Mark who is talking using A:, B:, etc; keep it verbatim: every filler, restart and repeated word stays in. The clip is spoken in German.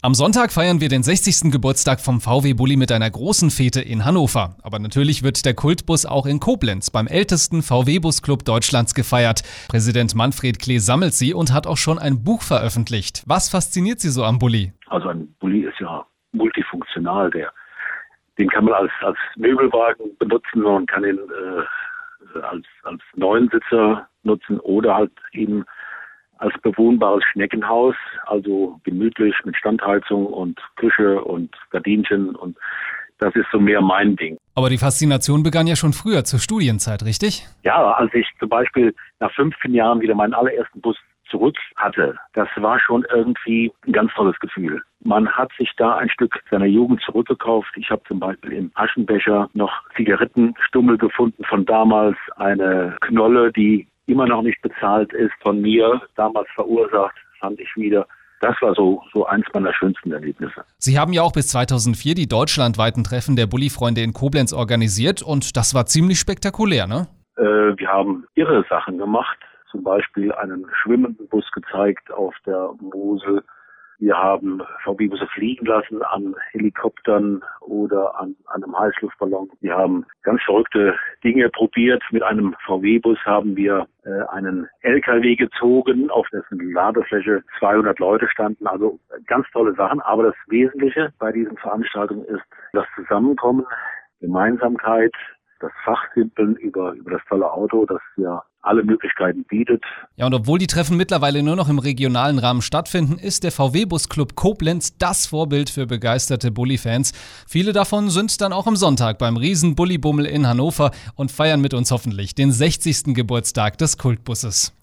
A: Am Sonntag feiern wir den sechzigsten Geburtstag vom V W-Bulli mit einer großen Fete in Hannover. Aber natürlich wird der Kultbus auch in Koblenz beim ältesten V W-Bus-Club Deutschlands gefeiert. Präsident Manfred Klee sammelt sie und hat auch schon ein Buch veröffentlicht. Was fasziniert Sie so am Bulli?
B: Also ein Bulli ist ja multifunktional. Der, den kann man als, als Möbelwagen benutzen, man kann ihn äh, als, als Neunsitzer nutzen oder halt eben als bewohnbares Schneckenhaus, also gemütlich mit Standheizung und Küche und Gardinchen, und das ist so mehr mein Ding.
A: Aber die Faszination begann ja schon früher, zur Studienzeit, richtig?
B: Ja, als ich zum Beispiel nach fünfzehn Jahren wieder meinen allerersten Bus zurück hatte, das war schon irgendwie ein ganz tolles Gefühl. Man hat sich da ein Stück seiner Jugend zurückgekauft. Ich habe zum Beispiel im Aschenbecher noch Zigarettenstummel gefunden von damals, eine Knolle, die immer noch nicht bezahlt ist, von mir damals verursacht, fand ich wieder. Das war so, so eins meiner schönsten Erlebnisse.
A: Sie haben ja auch bis zweitausendvier die deutschlandweiten Treffen der Bulli-Freunde in Koblenz organisiert und das war ziemlich spektakulär, ne?
B: Äh, wir haben irre Sachen gemacht, zum Beispiel einen schwimmenden Bus gezeigt auf der Mosel. Wir haben V W-Busse fliegen lassen an Helikoptern oder an, an einem Heißluftballon. Wir haben ganz verrückte Dinge probiert. Mit einem V W-Bus haben wir äh, einen L K W gezogen, auf dessen Ladefläche zweihundert Leute standen. Also ganz tolle Sachen. Aber das Wesentliche bei diesen Veranstaltungen ist das Zusammenkommen, Gemeinsamkeit, das Fachsimpeln über, über das tolle Auto, das ja alle Möglichkeiten bietet.
A: Ja, und obwohl die Treffen mittlerweile nur noch im regionalen Rahmen stattfinden, ist der V W-Bus-Club Koblenz das Vorbild für begeisterte Bulli-Fans. Viele davon sind dann auch am Sonntag beim Riesen-Bulli-Bummel in Hannover und feiern mit uns hoffentlich den sechzigsten Geburtstag des Kultbusses.